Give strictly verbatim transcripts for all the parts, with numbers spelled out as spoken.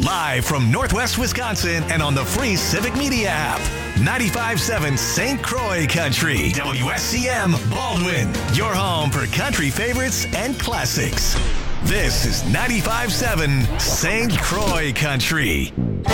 Live from Northwest Wisconsin and on the free Civic Media app. ninety-five point seven Saint Croix Country. W S C M Baldwin. Your home for country favorites and classics. This is ninety-five point seven Saint Croix Country.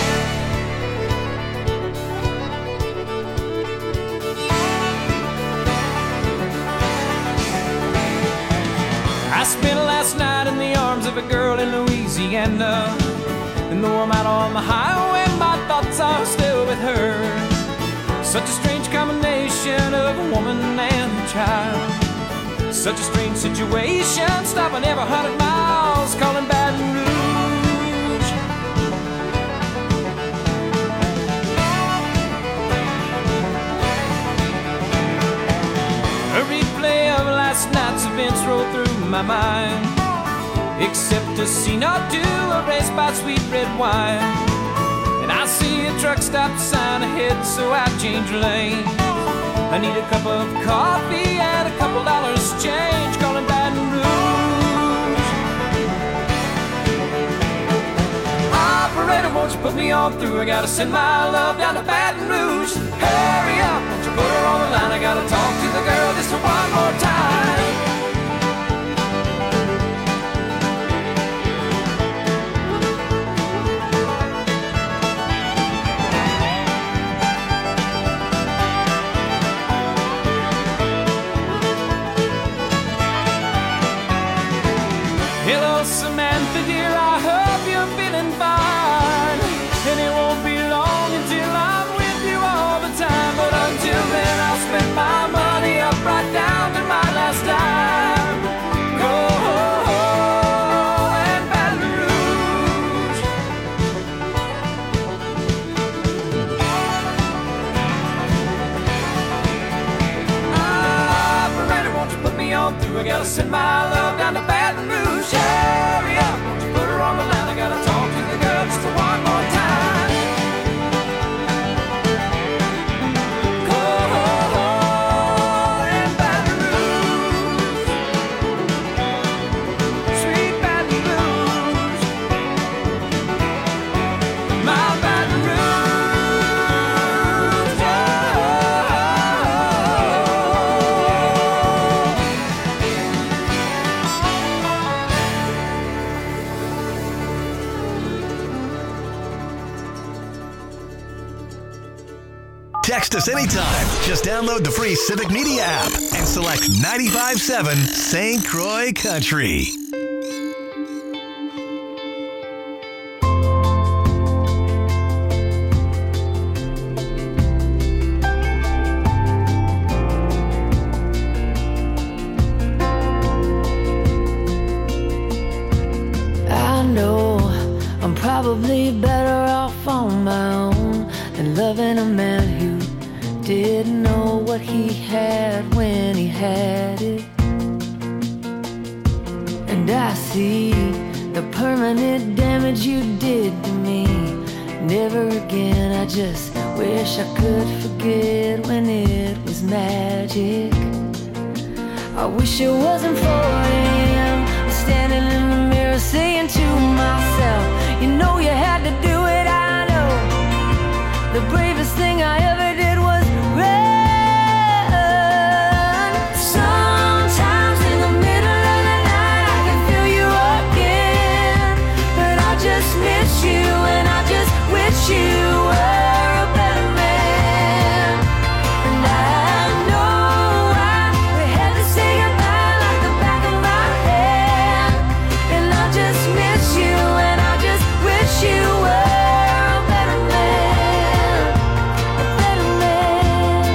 I spent last night in the arms of a girl in Louisiana. And though I'm out on the highway, my thoughts are still with her. Such a strange combination of a woman and a child. Such a strange situation, stopping every hundred miles, calling Baton Rouge. A replay of last night's events rolled through my mind, except a scene or two erased by sweet red wine. And I see a truck stop sign ahead, so I change lanes. I need a cup of coffee and a couple dollars change, calling Baton Rouge. Operator, won't you put me on through? I gotta send my love down to Baton Rouge. Hurry up, won't you put her on the line? I gotta talk to the girl just one more time. Samantha dear, I hope you're feeling fine. And it won't be long until I'm with you all the time. But until then I'll spend my money up right down to my last dime. Go and Baton Rouge. Operator, won't you put me on through? I gotta send my love down to Baton Rouge. Hurry up, won't you put her on the line? I gotta talk to the girl just one more time. Go and Baton Rouge, sweet Baton Rouge, my Baton Rouge, oh. Text us anytime. Just download the free Civic Media app and select ninety-five point seven Saint Croix Country. I know I'm probably better off on my own than loving a man who didn't know what he had when he had it. And I see the permanent damage you did to me. Never again, I just wish I could forget when it was magic. I wish it wasn't four a.m. I'm standing in the mirror saying to myself, you know you had to do it, I know. The bravest thing I ever did was run. Sometimes in the middle of the night I can feel you again, but I just miss you and I just wish you were a better man. And I know I we had to say goodbye like the back of my hand, and I just miss you and I just wish you were a better man, a better man.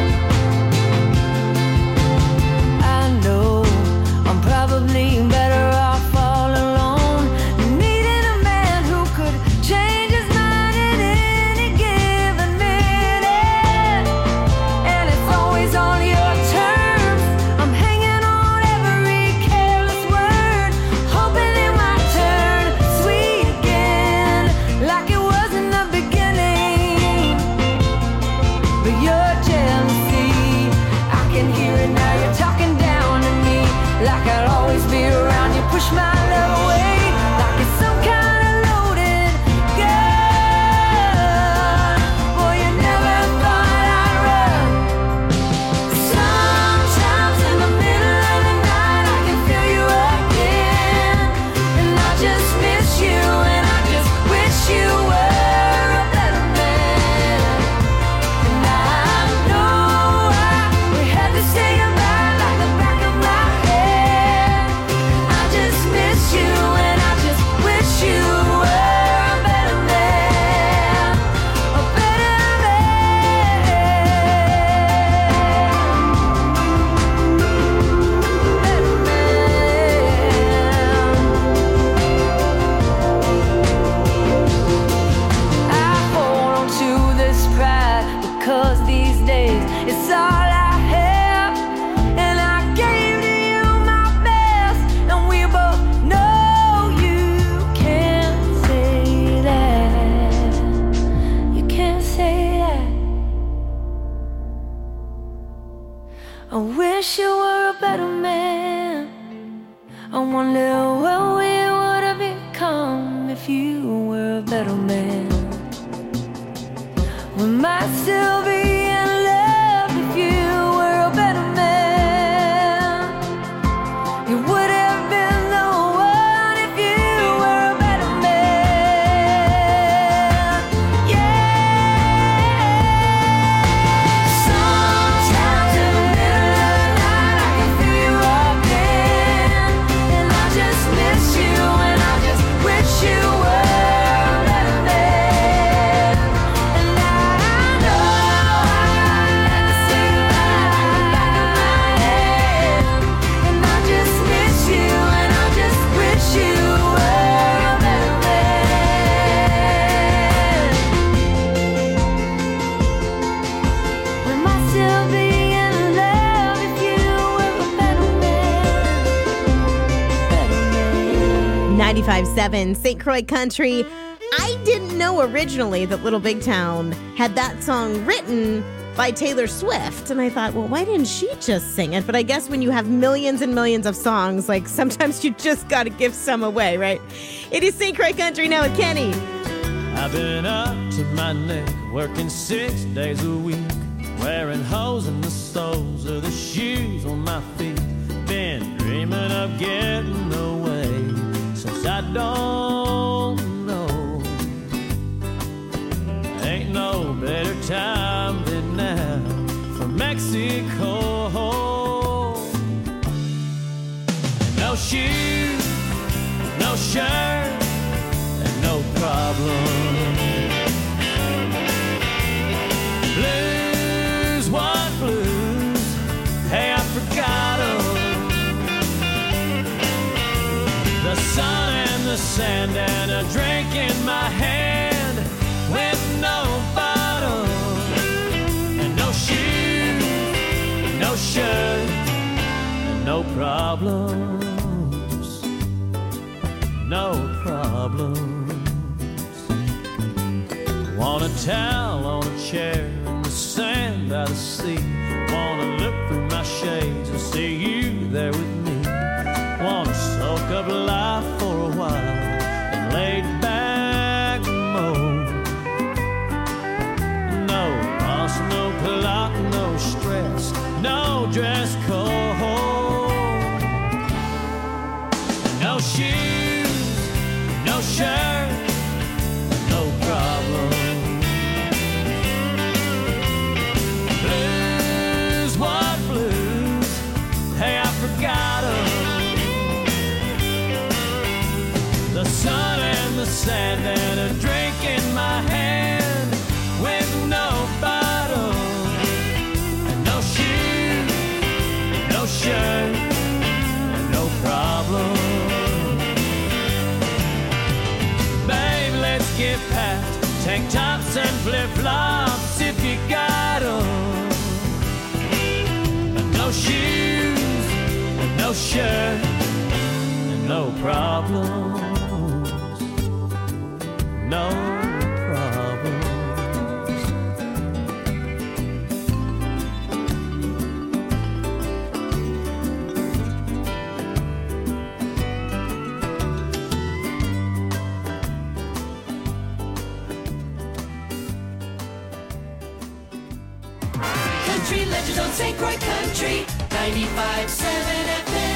I know I'm probably better off all alone, needing a man who could change his mind in any given minute. And it's always on your terms. I'm hanging on every careless word, hoping it might turn sweet again, like it was in the beginning. But your jealousy, I can hear it now. You're talking down to me, like I'll always be around. You push my love away, like it's some kind of loaded gun. I wish you were a better man. I wonder what we would have become if you were a better man. We might still be in love if you were a better man. You would have been the one if you were a better man. Yeah. Sometimes in the middle of the night I can feel you again, and I just miss you, and I just wish you were a better man. And I know I had to say goodbye in the back of my head, and I just miss you, and I just wish you were a better man. We might still be in love if you were a better man. Better man. ninety-five point seven Saint Croix Country. I didn't know originally that Little Big Town had that song written by Taylor Swift. And I thought, well, why didn't she just sing it? But I guess when you have millions and millions of songs, like sometimes you just got to give some away, right? It is Saint Croix Country now with Kenny. I've been up to my neck, working six days a week, wearing holes in the soles of the shoes on my feet. Been dreaming of getting away since I don't know. Ain't no better time than now for Mexico. No shoes, no shirt, and no problem. Blues, what blues? Hey, I forgot 'em. The sun and the sand and a drink in my hand with no bottle and no shoes, no shirt, and no problems, no problems. Want a towel on a chair in the sand by the sea. Wanna look through my shades and see you there with me. Wanna soak up life for a while and lay back mode. No boss, no plot, no stress, no dress code. No shoes, no shirt, no problem. Blues, what blues? Hey, I forgot 'em. The sun and the sand and a drink in my hand with no bottle and no shoes, no shirt, and no problem. Babe, let's get packed, tank tops and flip-flops if you got 'em. And no shoes, and no shirt, and no problem. No problems. Country Legends on Saint Croix Country, ninety-five point seven F M.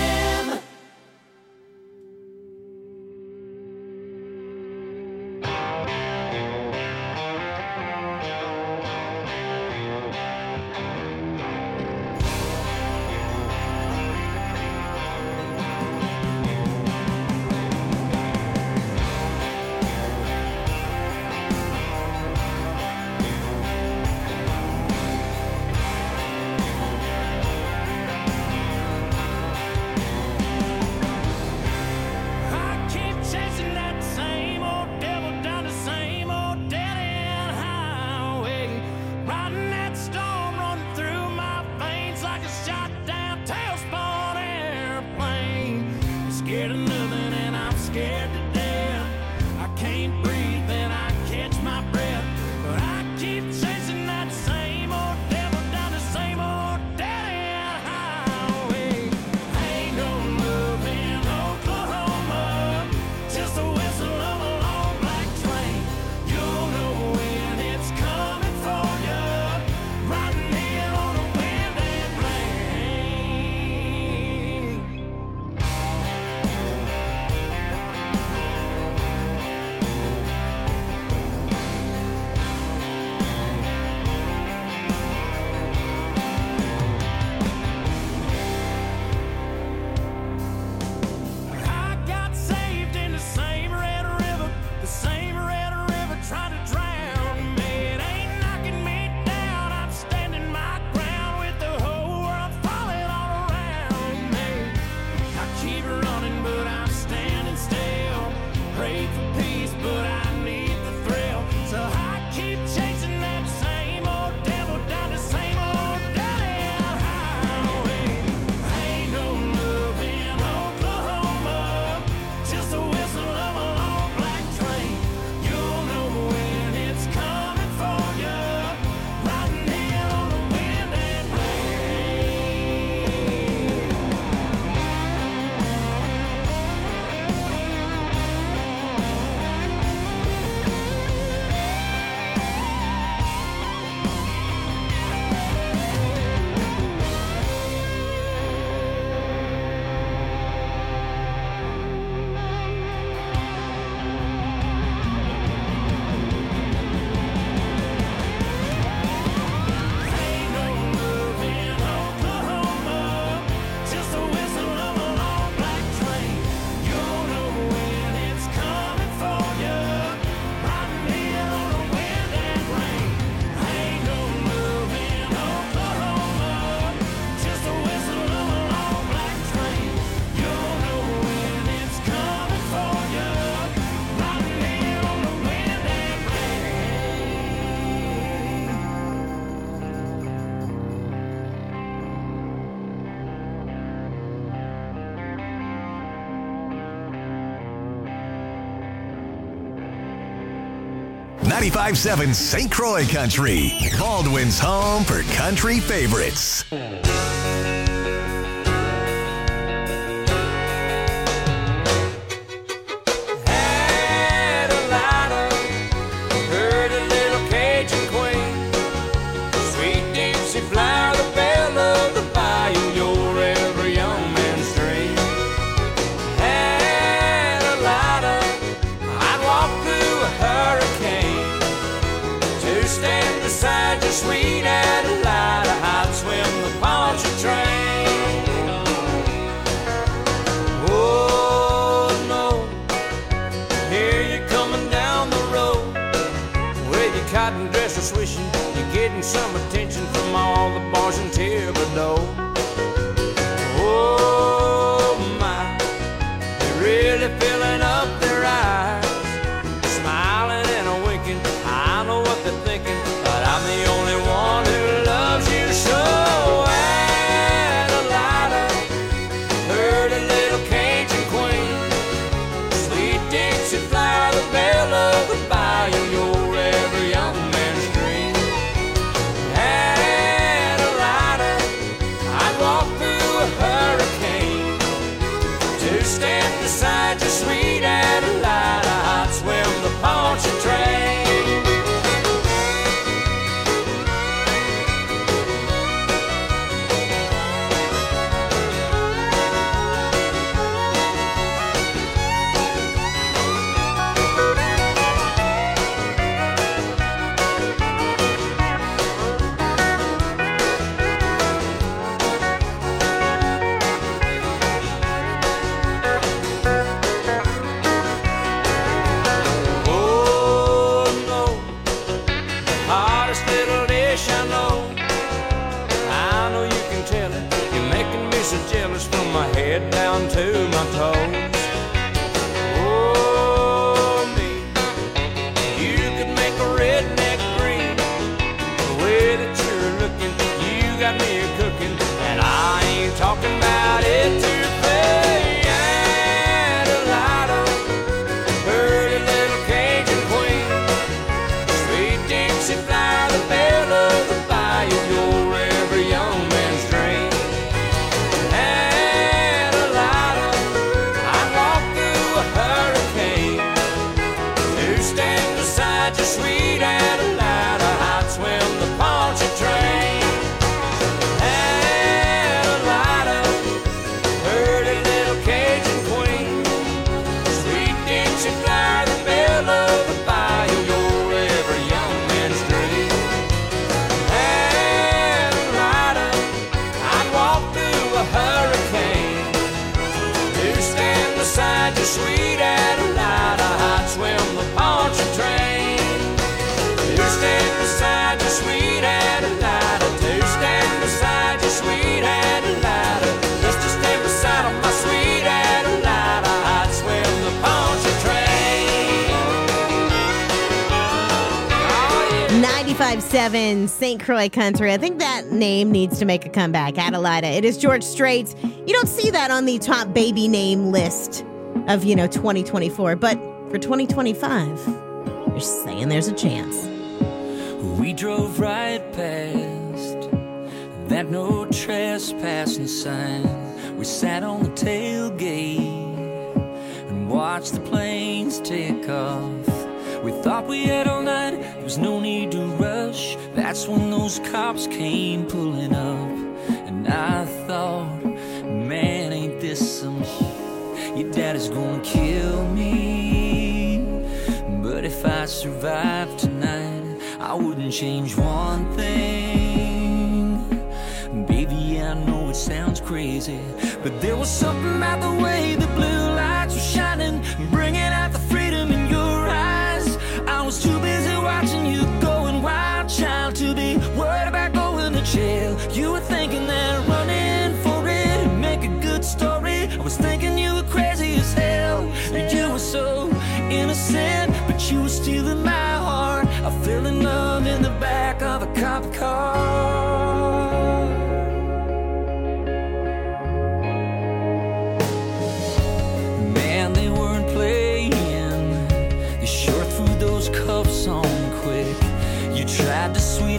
ninety-five seven Saint Croix Country, Baldwin's home for country favorites. Sweet Adelina, I'd swim the Poncha train. Oh no, here you're coming down the road with your cotton dress swishing. You're getting some attention from all the bars in Thibodeau. Oh my, they're really filling up their eyes, smiling and a winking. I know what they're thinking, but I'm the only one who loves you so. Adelina, pretty little Cajun queen, sweet Dixie flower, the belle of the bayou, you're every young man's dream. Adelina, I'd walk through a hurricane to stand beside you, sweet Adelina, I'd swim the Poncha train. My head down to my toes. Oh, me, you could make a redneck green. The way that you're looking, you got me a cooking, and I ain't talking about it to pay. Adelina, pretty little Cajun queen, sweet Dixie flower, the belle of the bayou, you're every young man's dream. Sweet Adelina, I'd swim the Poncha train. Adelina, pretty little Cajun queen, sweet Dixie flower, the belle of the bayou, you're every young man's dream. Adelina, I'd walk through a hurricane to stand beside you, sweet Adelina, I'd swim the Poncha train. Stand beside you, sweet Adelina, to stand beside you, sweet Adelina, just to stand beside my sweet Adelina, I'd swim the Poncha train. ninety-five seven Saint Croix Country. I think that name needs to make a comeback. Adelina. It is George Strait. You don't see that on the top baby name list of, you know, twenty twenty-four, but for twenty twenty-five, you're saying there's a chance. We drove right past that no trespassing sign. We sat on the tailgate and watched the planes take off. We thought we had all night, there was no need to rush. That's when those cops came pulling up. And I thought, man, ain't this some shit? Your daddy's gonna kill me. But if I survive tonight, I wouldn't change one thing. Baby, I know it sounds crazy, but there was something about the way the blue lights were shining, bringing out the freedom in your eyes. I was too busy watching you going wild, child, to be worried about going to jail. You were thinking that running for it would make a good story. I was thinking you were crazy as hell. You were so innocent, but you were stealing my heart. I fell in love in the back of a cop car. Man, they weren't playing. They sure threw those cuffs on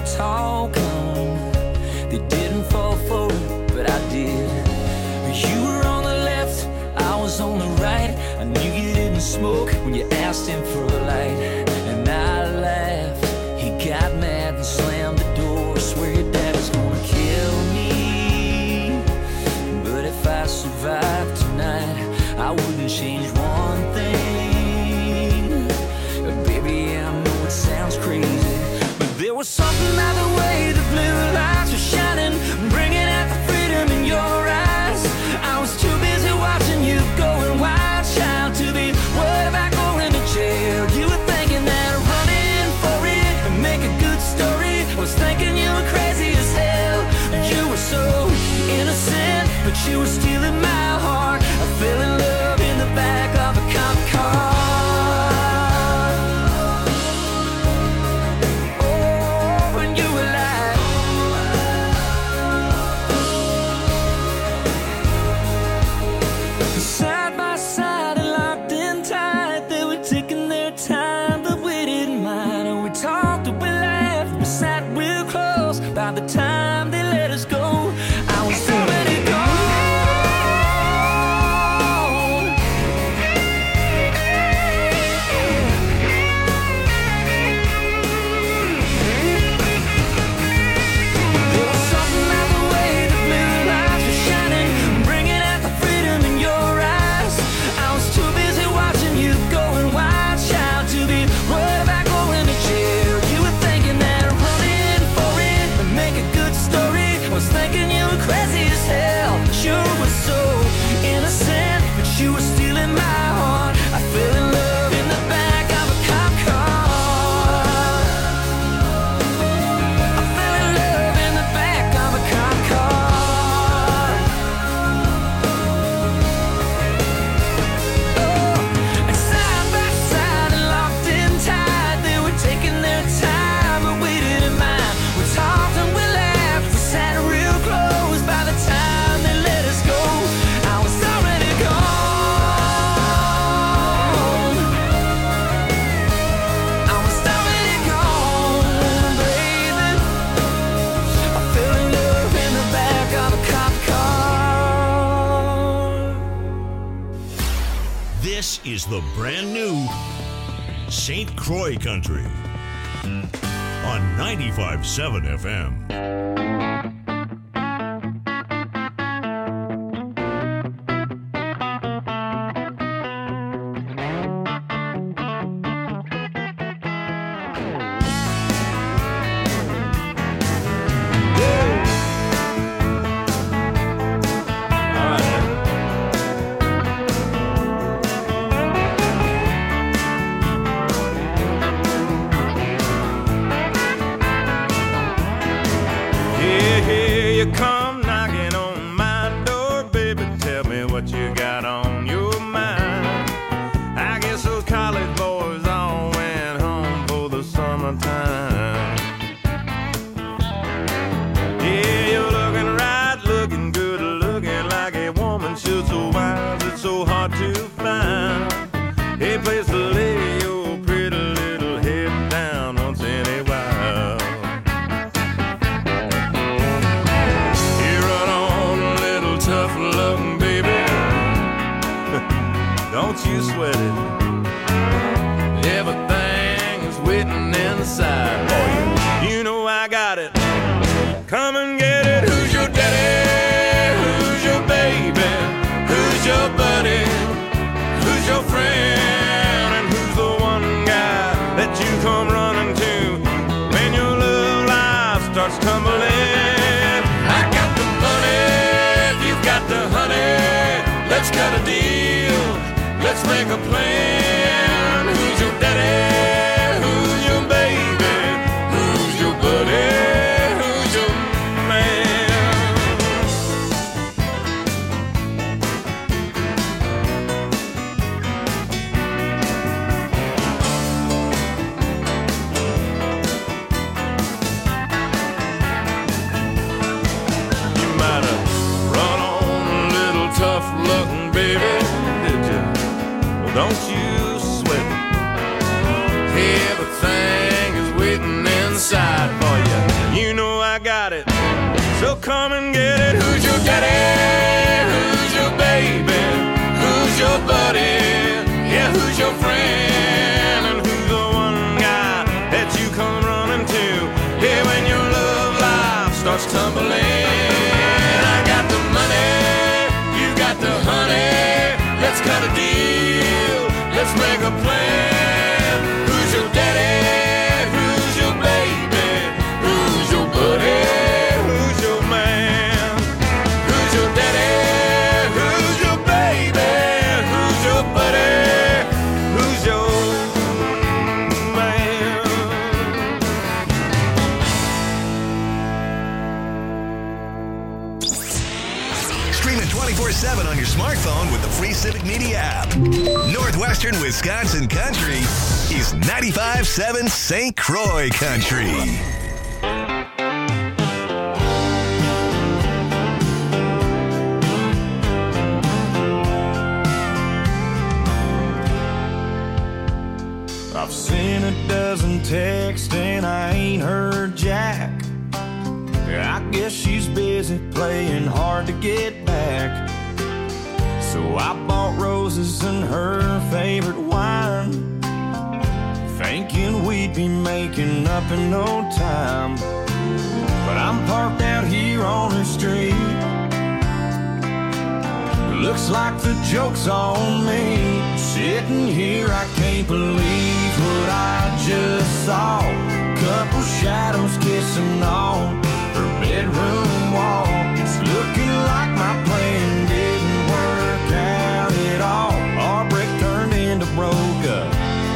talk on. They didn't fall for it, but I did. You were on the left, I was on the right. I knew you didn't smoke when you asked him for a light. And I laughed, he got mad and slammed the door. Swear your dad was gonna kill me, but if I survived tonight, I wouldn't change one thing. Baby, I know it sounds crazy, but there was something about the way the blue lights were shining, bringing out the freedom in your eyes. I was too busy watching you going wild, child, to be worried about going to jail. You were thinking that running for it and make a good story. I was thinking you were crazy as hell. You were so innocent, but you were stealing my heart. I fell in love in the back of a cop car. Oh, and you were like, side by side and locked in tight. They were taking their time, but we didn't mind. And we talked and we laughed, we sat real close. By the time they let us go, I was already gone. There was something about the way the blue lights were shining, bringing out the freedom in your eyes. I was too busy watching you going wild, child, to be worried about going to jail. You were thinking that running for it would make a good story. I was thinking you were crazy as hell. You were so innocent, but you were stealing my heart. I fell in love in the back of a cop car. I fell in love in the back of a cop car. Oh, and side by side and locked in tight, they were taking their time, but we didn't mind. We talked and we laughed, we sat real close. By the time they let us go, I was already gone. I was already gone, baby. I fell in love in the back of a cop car. This is the brand new Saint Croix Country on ninety-five point seven F M. Yeah, here you come knocking on my door, baby. Tell me what you got on your mind. I guess those college boys all went home for the summertime. Yeah, you're looking right, looking good, looking like a woman should. So why is it so hard to find a place to lay your pretty little head down once in a while? You run on a little tough luck, baby. Don't you sweat it. Everything is waiting inside for you. You know I got it. Come and get it. Who's your daddy? Who's your baby? Who's your buddy? Who's your friend? And who's the one guy that you come running to when your love life starts tumbling? I got the money, if you've got the honey. Let's cut a deal, let's make a plan. Who's your daddy? Who's your baby? Who's your buddy? Who's your man? You might have run on a little tough luck, baby, did you? Well, don't you sweat it. Everything is waiting inside for you. So come and get it. Who's your daddy? Who's your baby? Who's your buddy? Yeah, who's your friend? And who's the one guy that you come running to? Here when your love life starts tumbling. I got the money, you got the honey. Let's cut a deal, let's make a plan. Who's your daddy? Who's your baby? Who's your buddy? Who's your man? Who's your daddy? Who's your baby? Who's your buddy? Who's your man? Stream it twenty-four seven on your smartphone with the free Civic Media app. Northwestern Wisconsin Country is ninety-five point seven Saint Croix Country. I've seen a dozen texts and I ain't heard Jack. I guess she's busy playing hard to get back. So I bought roses and her favorite wine, thinking we'd be making up in no time. But I'm parked out here on her street. Looks like the joke's on me. Sitting here, I can't believe what I just saw. Couple shadows kissing on her bedroom wall. It's looking like my plan didn't work out at all. Our break turned into broke up.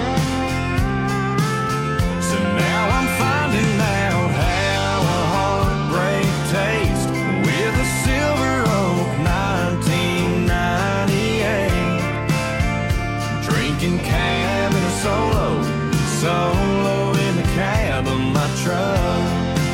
So now I'm finding out how a heartbreak tastes with a Silver Oak nineteen ninety-eight. Drinking cab in a solo, solo in the cab of my truck.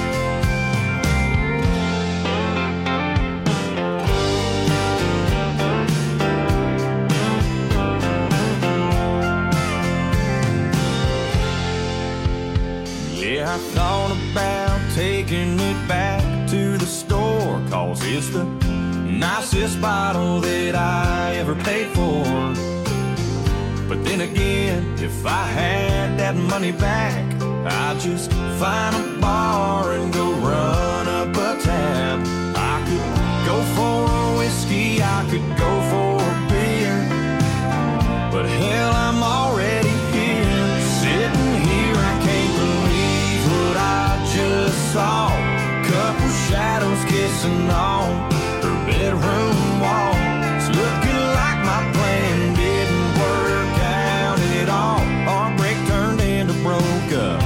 Yeah, I thought about taking it back to the store, 'cause it's the nicest bottle that I ever paid for. But then again, if I had that money back, I'd just find a bar and go run up a tab. I could go for a whiskey, I could go for a beer, but hell, I'm already here. Sitting here, I can't believe what I just saw. Couple shadows kissing on her bedroom wall. It's looking like my plan didn't work out at all. Our break turned into broke up.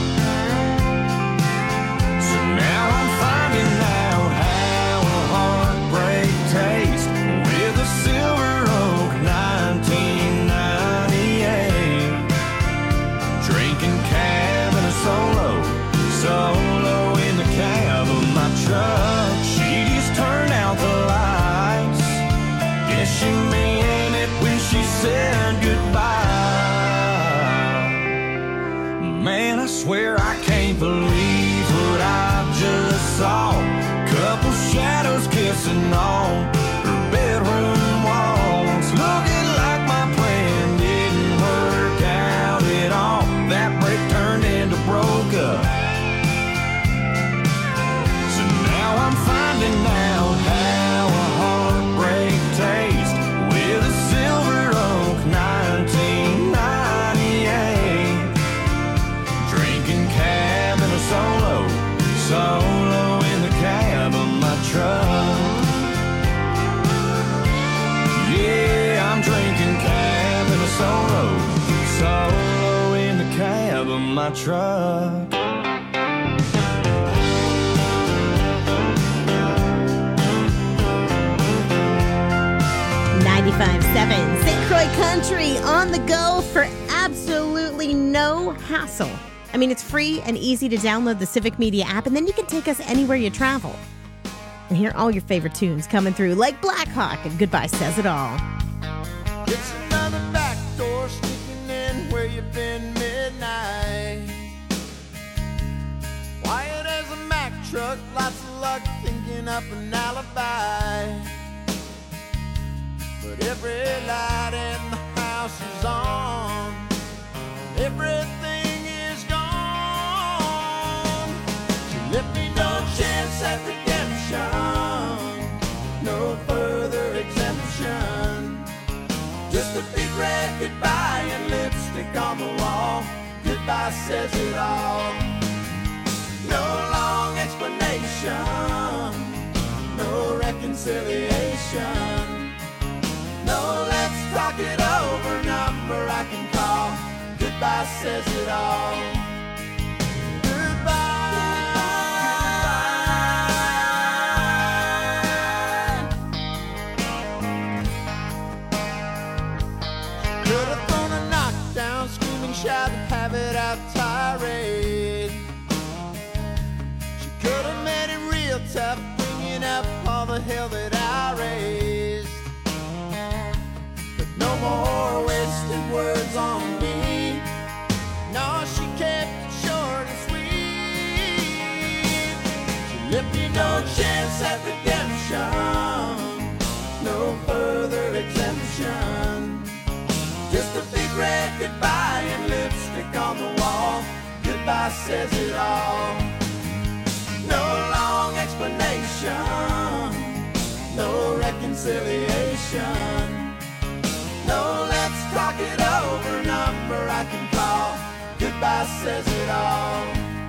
So now I'm finding out how a heartbreak tastes with a Silver Oak nineteen ninety-eight. Drinking cab in a solo, solo in the cab of my truck. She just turned out the lights. Guess she meant it when she said goodbye. Man, I swear I can't believe what I just saw. Couple shadows kissing on her bedroom walls. Looking like my plan didn't work out at all. That break turned into broke up. So now I'm finding out how a heartbreak tastes with a Silver Oak nineteen ninety-eight. Drinking cab in a solo, solo in the cab of my truck. Yeah, I'm drinking cab in a solo, solo in the cab of my truck. ninety-five point seven Saint Croix Country on the go for absolutely no hassle. I mean, it's free and easy to download the Civic Media app, and then you can take us anywhere you travel. And hear all your favorite tunes coming through, like Black Hawk and Goodbye Says It All. It's another back door sneaking in where you've been midnight. Quiet as a Mack truck, lots of luck thinking up an alibi. But every light in the house is on, everything is gone. She left me no chance at redemption, no further exemption. Just a big red goodbye and lipstick on the wall. Goodbye says it all. No long explanation, no reconciliation. No, let's talk it over, number I can call. Goodbye says it all. Shout and have it out tirade. She could have made it real tough, bringing up all the hell that I raised. But no more wasted words on me. No, she kept it short and sweet. She left me no chance at redemption, no further exemption. Just a big red goodbye and lipstick on the wall. Goodbye says it all. No long explanation, no reconciliation. No, let's talk it over, number I can call. Goodbye says it all.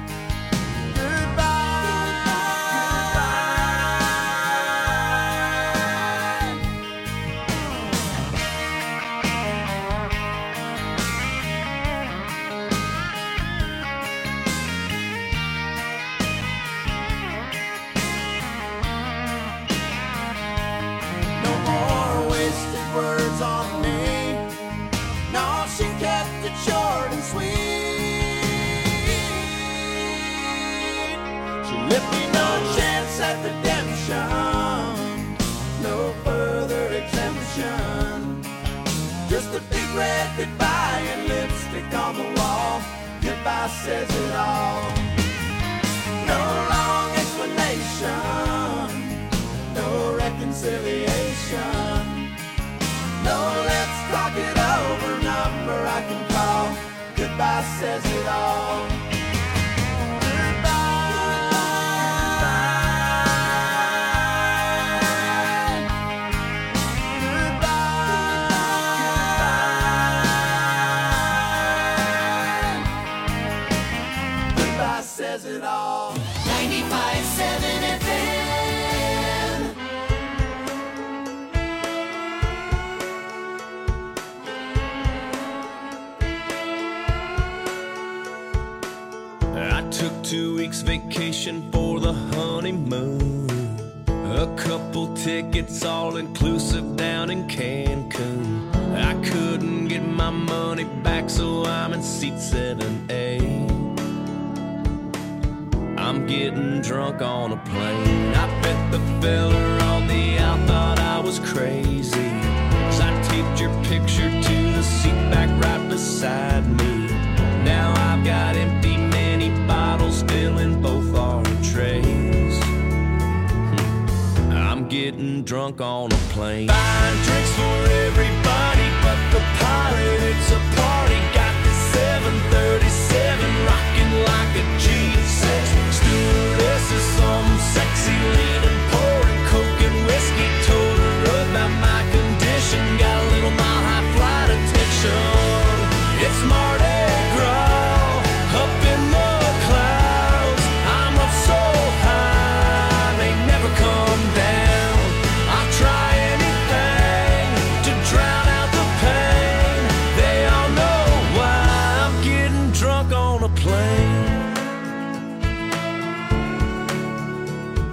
Short and sweet. She left me no chance at redemption, no further exemption. Just a big red goodbye and lipstick on the wall. Goodbye says it all. No long explanation, no reconciliation. No, let's talk it over, number I can call. Goodbye says it all. Goodbye says it all. ninety-five seven F M. Took two weeks vacation for the honeymoon. A couple tickets all inclusive down in Cancun. I couldn't get my money back, so I'm in seat seven A. I'm getting drunk on a plane. I bet the fella on the out thought I was crazy, 'cause I taped your picture to the seat back right beside me. Now I've got empty mini bottles filling both our trays. I'm getting drunk on a plane. Buying drinks for everybody but the pilot. It's a party. Got the seven thirty-seven rocking like a G six. Stewardess is some sexy leaning, pouring coke and whiskey. Told her about my condition. Got a little mile high flight attention. It's Mardi Gras up in the clouds. I'm up so high, they never come down. I'll try anything to drown out the pain. They all know why I'm getting drunk on a plane.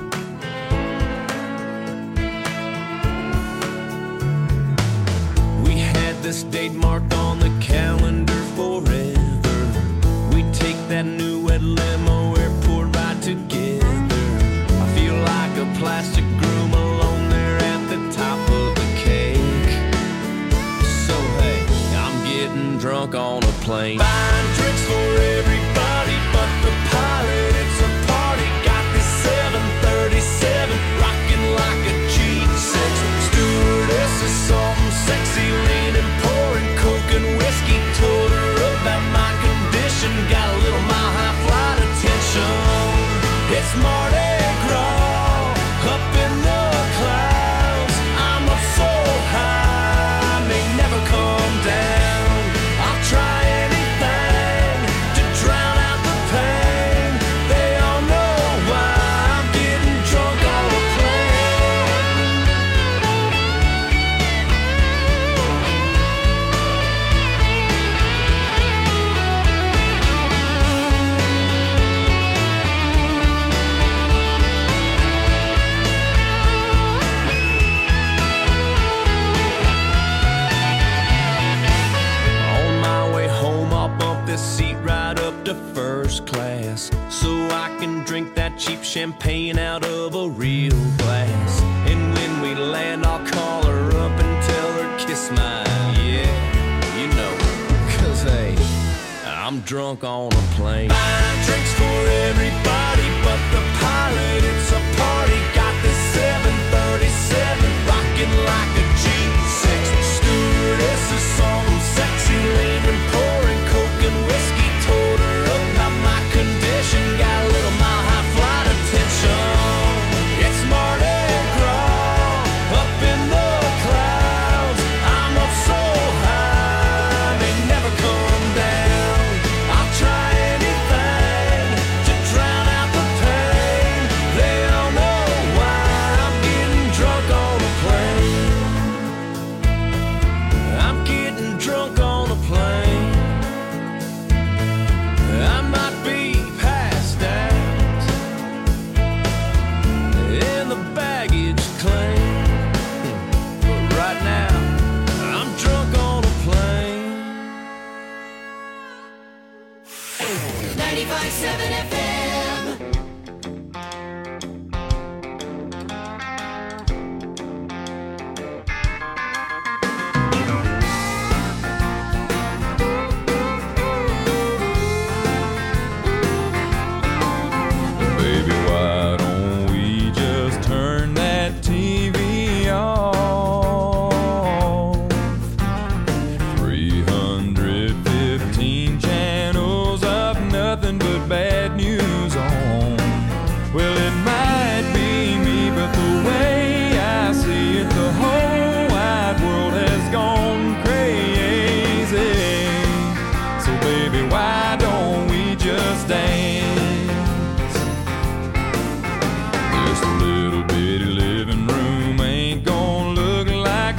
champagne out of a real glass. And when we land, I'll call her up and tell her kiss mine. Yeah, you know, 'cause hey, I'm drunk on a plane. Buying drinks for everybody but the pilot. It's a party. Got this seven thirty-seven rocking like a G six. Stewardess is some sexy lady pouring coke and whiskey. Told her about my condition. Got a little mile high flight attention. It's Mardi Gras up in the clouds. I'm up so high they never come down. I'll try anything to drown out the pain. They don't know why I'm getting drunk on a plane. I'm getting drunk on a plane. I might be passed out in the baggage claim, but right now I'm drunk on a plane. ninety-five point seven F M. Baby, why don't we just turn that T V off? three hundred fifteen channels of nothing but bad news on. Well, it might be me, but the way I see it, the whole wide world has gone crazy. So baby, why don't we just dance? Just a little bitty living room ain't gonna look like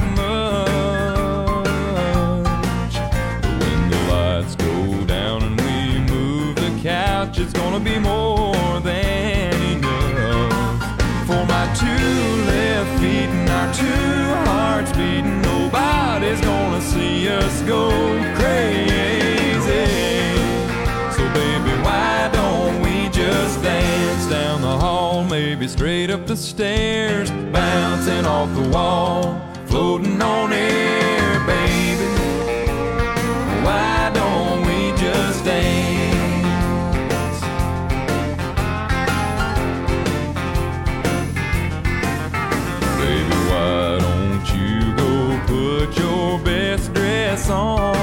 much. But when the lights go down and we move the couch, it's gonna be more than enough. For my two left feet and our two hearts beating, nobody's gonna see us go crazy. So baby, why don't we just dance down the hall, maybe straight up the stairs, bouncing off the wall, floating on air, baby. Why don't we just dance? Baby, why don't you go put your best dress on?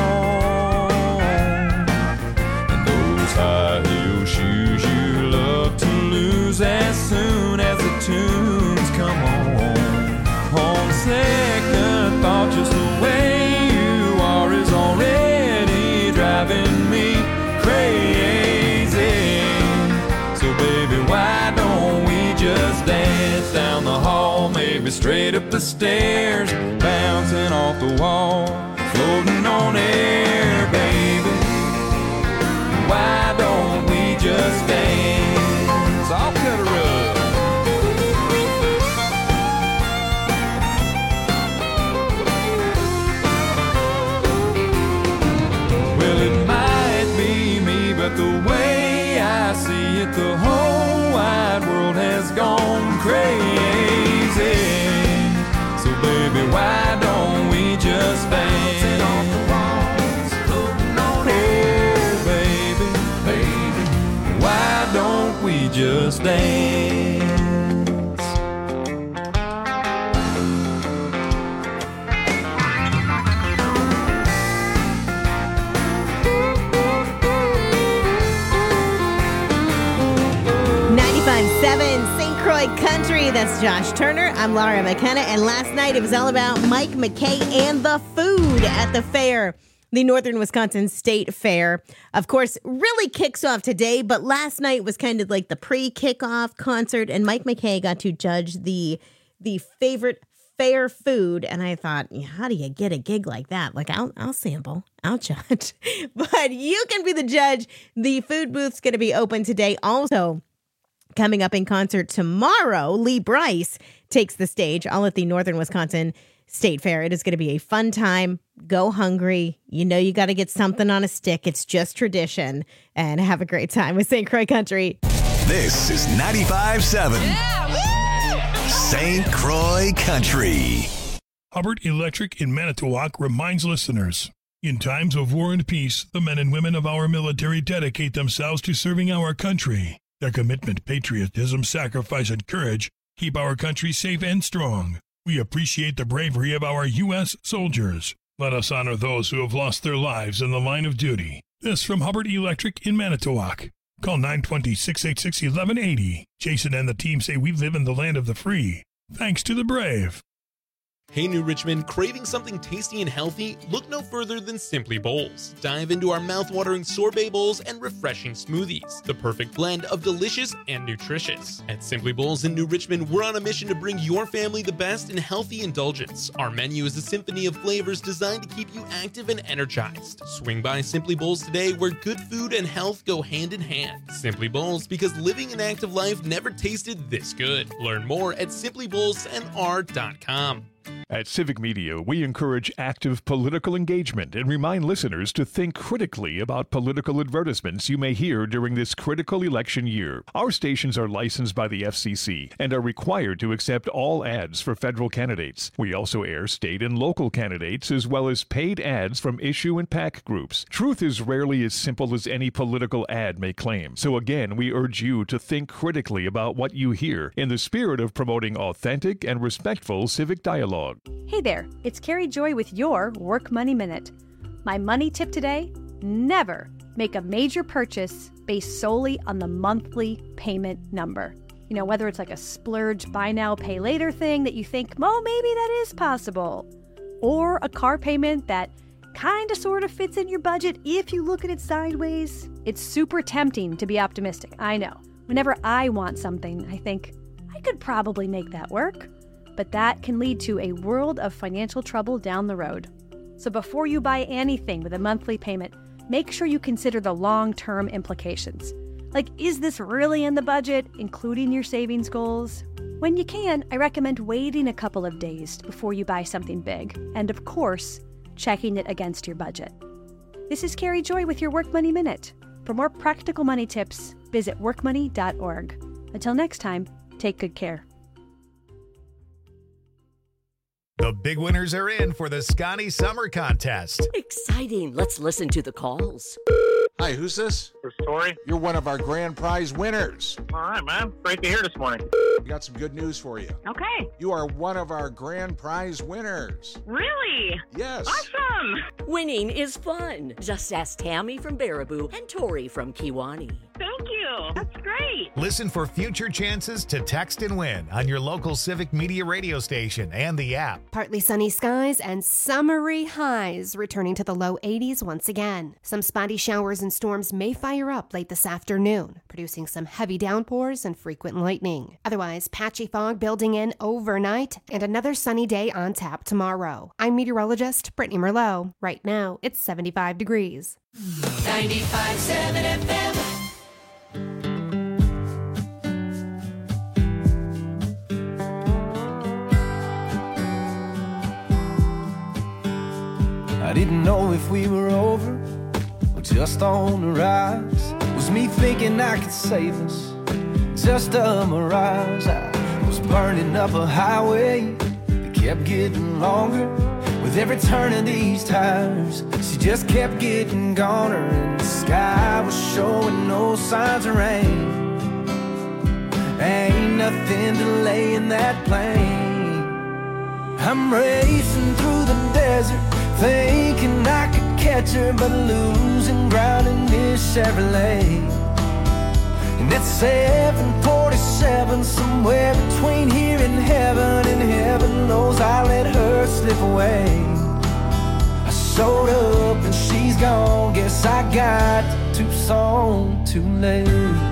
And those high heel shoes you love to lose as soon as the tunes come on. On second thought, just the way you are is already driving me crazy. So baby, why don't we just dance down the hall, maybe straight up the stairs, bouncing off the wall, floating on air, baby. Why don't we just dance? I'll cut her up. Well, it might be me, but the way I see it, the whole wide world has gone crazy. So baby, why don't we just dance? On the walls, floating on air, baby, baby. Why don't we just dance? ninety-five point seven Saint Croix Country. That's Josh Turner. I'm Laura McKenna. And last night it was all about Mike McKay and the food at the fair. The Northern Wisconsin State Fair, of course, really kicks off today. But last night was kind of like the pre-kickoff concert. And Mike McKay got to judge the, the favorite fair food. And I thought, how do you get a gig like that? Like, I'll, I'll sample. I'll judge. But you can be the judge. The food booth's going to be open today. Also, coming up in concert tomorrow, Lee Brice takes the stage all at the Northern Wisconsin State Fair. It is going to be a fun time. Go hungry. You know you got to get something on a stick. It's just tradition. And have a great time with Saint Croix Country. This is ninety-five seven Saint Croix Country. Hubbard Electric in Manitowoc reminds listeners, in times of war and peace, the men and women of our military dedicate themselves to serving our country. Their commitment, patriotism, sacrifice, and courage keep our country safe and strong. We appreciate the bravery of our U S soldiers. Let us honor those who have lost their lives in the line of duty. This from Hubbard Electric in Manitowoc. Call nine two zero, six eight six, one one eight zero. Jason and the team say we live in the land of the free. Thanks to the brave. Hey New Richmond, craving something tasty and healthy? Look no further than Simply Bowls. Dive into our mouth-watering sorbet bowls and refreshing smoothies. The perfect blend of delicious and nutritious. At Simply Bowls in New Richmond, we're on a mission to bring your family the best in healthy indulgence. Our menu is a symphony of flavors designed to keep you active and energized. Swing by Simply Bowls today, where good food and health go hand in hand. Simply Bowls, because living an active life never tasted this good. Learn more at simply bowls n r dot com. At Civic Media, we encourage active political engagement and remind listeners to think critically about political advertisements you may hear during this critical election year. Our stations are licensed by the F C C and are required to accept all ads for federal candidates. We also air state and local candidates as well as paid ads from issue and PAC groups. Truth is rarely as simple as any political ad may claim. So again, we urge you to think critically about what you hear in the spirit of promoting authentic and respectful civic dialogue. Hey there, it's Carrie Joy with your Work Money Minute. My money tip today, never make a major purchase based solely on the monthly payment number. You know, whether it's like a splurge buy now, pay later thing that you think, oh, maybe that is possible. Or a car payment that kind of sort of fits in your budget if you look at it sideways. It's super tempting to be optimistic, I know. Whenever I want something, I think, I could probably make that work. But that can lead to a world of financial trouble down the road. So before you buy anything with a monthly payment, make sure you consider the long-term implications. Like, is this really in the budget, including your savings goals? When you can, I recommend waiting a couple of days before you buy something big, and of course, checking it against your budget. This is Carrie Joy with your Work Money Minute. For more practical money tips, visit work money dot org. Until next time, take good care. The big winners are in for the Scotty Summer Contest. Exciting. Let's listen to the calls. Hi, who's this? This is Tori. You're one of our grand prize winners. All right, man. Great to hear this morning. We got some good news for you. Okay. You are one of our grand prize winners. Really? Yes. Awesome. Winning is fun. Just ask Tammy from Baraboo and Tori from Kiwani. Thank you. That's great. Listen for future chances to text and win on your local Civic Media radio station and the app. Partly sunny skies and summery highs returning to the low eighties once again. Some spotty showers and storms may fire up late this afternoon, producing some heavy downpours and frequent lightning. Otherwise, patchy fog building in overnight and another sunny day on tap tomorrow. I'm meteorologist Brittany Merlot. Right now, it's seventy-five degrees. ninety-five point seven F M. I didn't know if we were over or just on the rise. Was me thinking I could save us, just a mirage. I was burning up a highway that kept getting longer. With every turn of these tires, she just kept getting goner. And the sky was showing no signs of rain. Ain't nothing delaying that plane. I'm racing through the desert, thinking I could catch her, but losing ground in this Chevrolet. And it's seven forty-seven, somewhere between here and heaven, and heaven knows I let her slip away. I showed up and she's gone, guess I got to Tucson too late.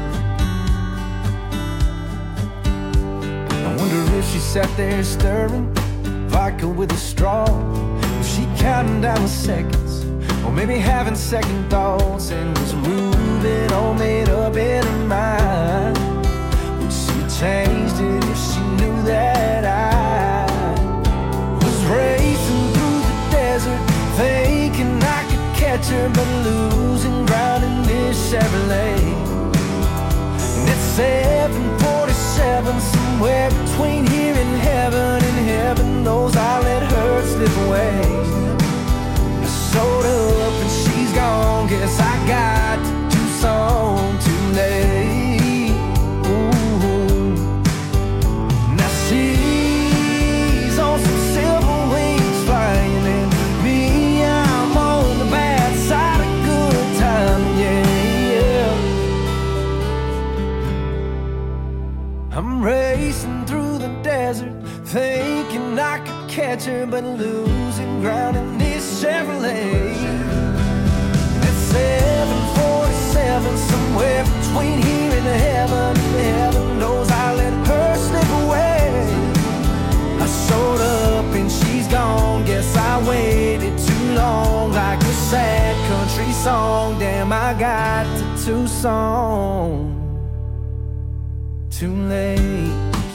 I wonder if she sat there stirring vodka with a straw. Was she counting down the seconds, or maybe having second thoughts, and was moving all made up in her mind? Would she changed it if she knew that I was racing through the desert, thinking I could catch her, but losing ground in this Chevrolet? And it's thinking I could catch her, but losing ground in this Chevrolet. At seven forty-seven, somewhere between here and heaven, heaven knows I let her slip away. I showed up and she's gone, guess I waited too long, like a sad country song. Damn, I got to Tucson too late.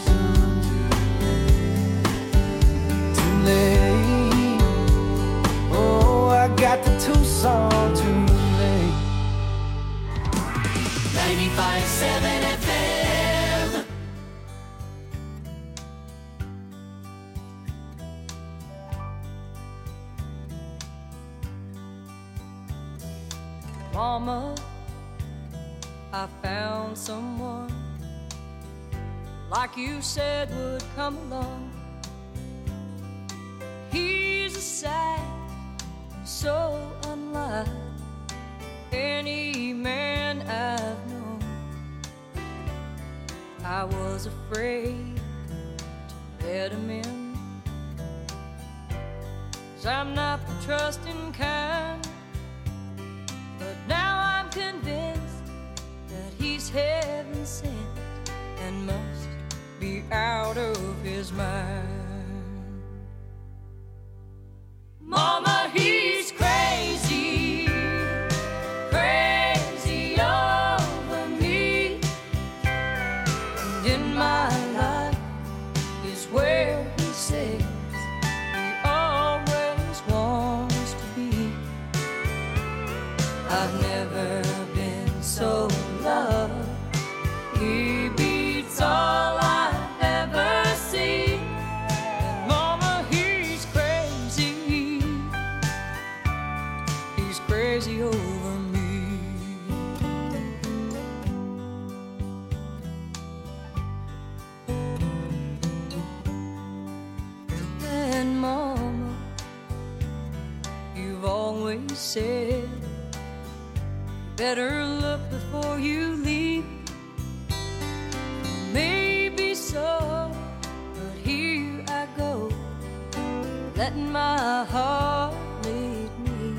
Too late. Oh, I got to Tucson too late. ninety-five point seven F M. Mama, I found someone like you said would come along. He's a sight so unlike any man I've known. I was afraid to let him in, 'cause I'm not the trusting kind. But now I'm convinced that he's heaven sent and must be out of his mind. Mama, he's crazy, crazy over me. And in my life is where he says he always wants to be. I've never been so loved. He beats all I've ever seen. And mama, he's crazy. He's crazy over me. And mama, you've always said better look before you leap. Maybe so, but here I go, letting my heart lead me.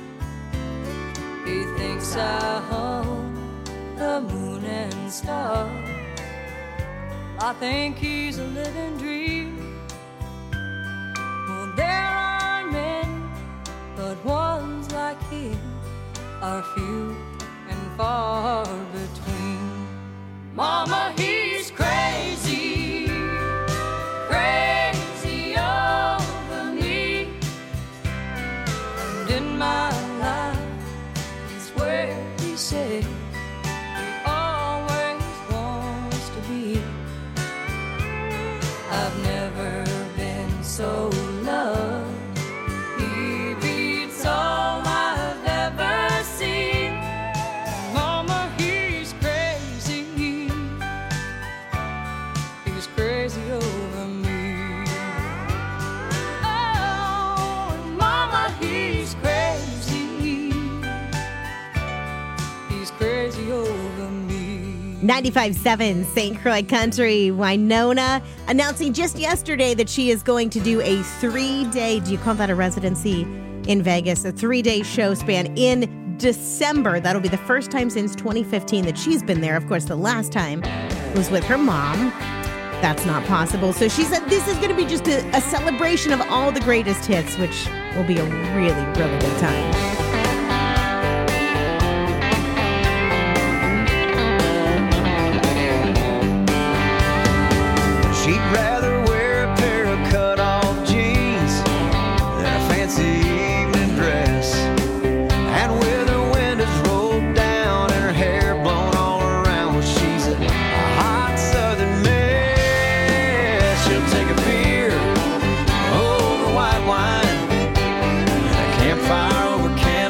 He thinks I hung the moon and stars. I think he's a living dream. Well, there are men, but ones like him are few and far between. Mama, he's crazy, crazy over me. And in my life is where he said he always wants to be. I've never been so loved. He beats all I've ever seen. Mama, he's crazy. He's crazy over me. Oh, mama, he's crazy. He's crazy over me. ninety-five point seven Saint Croix Country. Winona announcing just yesterday that she is going to do a three-day, do you call that a residency in Vegas? A three-day show span in December. That'll be the first time since twenty fifteen that she's been there. Of course, the last time was with her mom. That's not possible. So she said this is going to be just a, a celebration of all the greatest hits, which will be a really, really good time. She'd rather wear a pair of cut-off jeans than a fancy evening dress. And with her windows rolled down and her hair blown all around, well, she's a hot southern mess. She'll take a beer over white wine and a campfire over candy.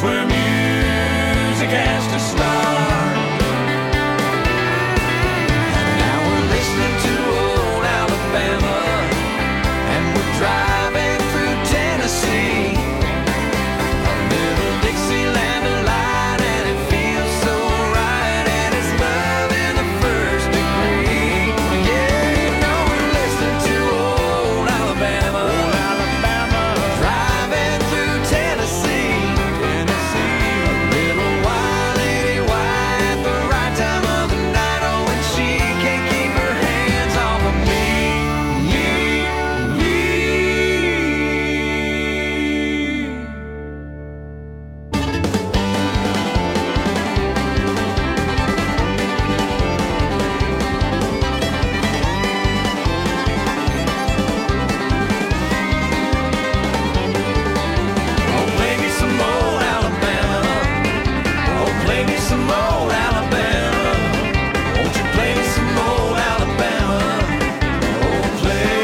where music has to start. Now we're listening to old Alabama, and we're driving through Tennessee. A little Dixieland delight, and it feels so right, and it's love in the first degree. Yeah, you know we're listening to old Alabama, old Alabama, driving through Tennessee, Tennessee. A little wild lady wife, the right time of the night, oh, and she can't keep her hands off of me. Oh, play me some old Alabama. Oh, play me some old Alabama. Won't you play me some old Alabama? Oh, play.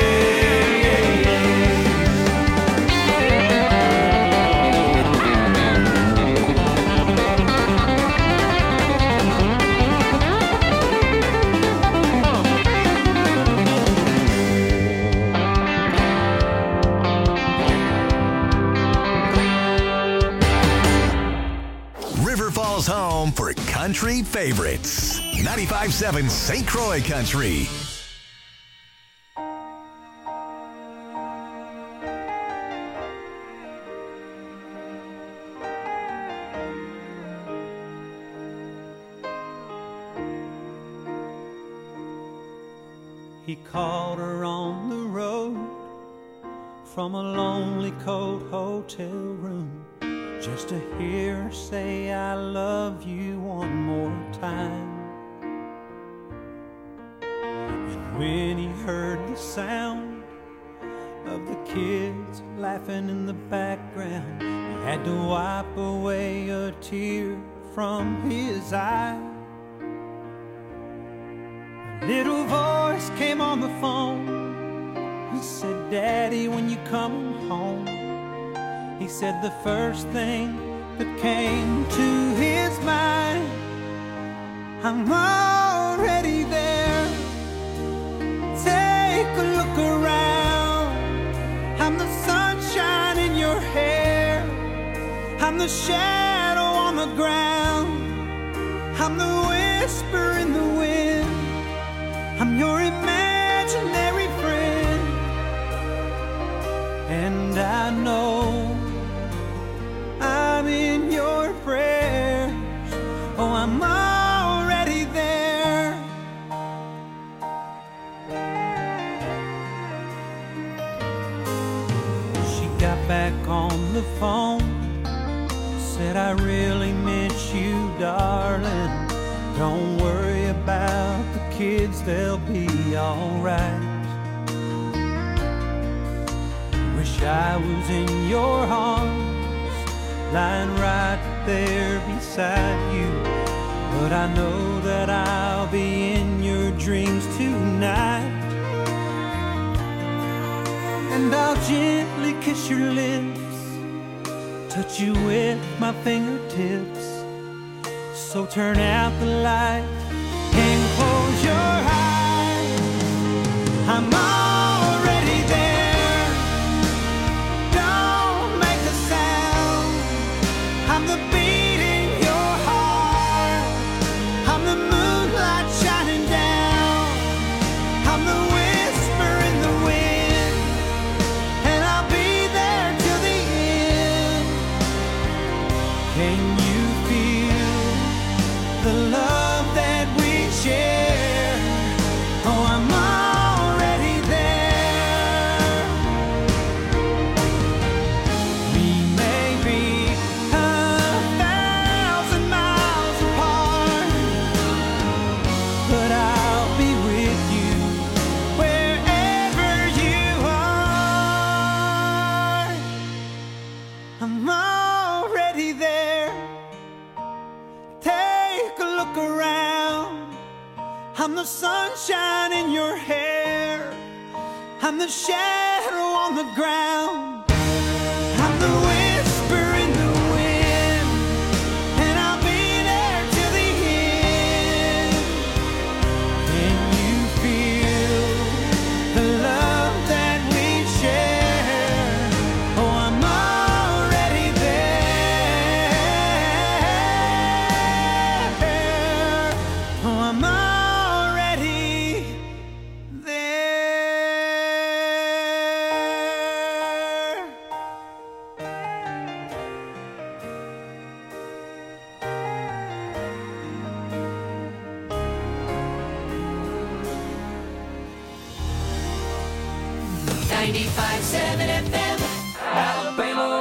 River Falls home for country favorites. ninety-five point seven Saint Croix Country. He called her on the road from a lonely cold hotel room, just to hear her say I love you one more time. And when he heard the sound of the kids laughing in the background, he had to wipe away a tear from his eye. A little voice came on the phone. He said, Daddy, when you come home. He said the first thing that came to his mind, I'm already there. Take a look around. I'm the sunshine in your hair. I'm the shadow on the ground. I'm the whisper in the wind. I'm your imaginary friend. And I know I'm in your prayers. Oh, I'm already there. She got back on the phone, said I really miss you, darling. Don't worry about the kids, they'll be alright. Wish I was in your arms, lying right there beside you. But I know that I'll be in your dreams tonight. And I'll gently kiss your lips, touch you with my fingertips. So turn out the light and close your eyes. I'm already there. Don't make a sound. I'm the beat in your heart. I'm the moonlight shining down. I'm the whisper in the wind. And I'll be there till the end. Can you feel the love that we share? Oh, I'm already there. We may be a thousand miles apart, but I'll be with you wherever you are. I'm already there. Take a look around. I'm the sunshine in your hair. I'm the shadow on the ground. I'm the whisper in the wind. ninety-five seven F M. Alabama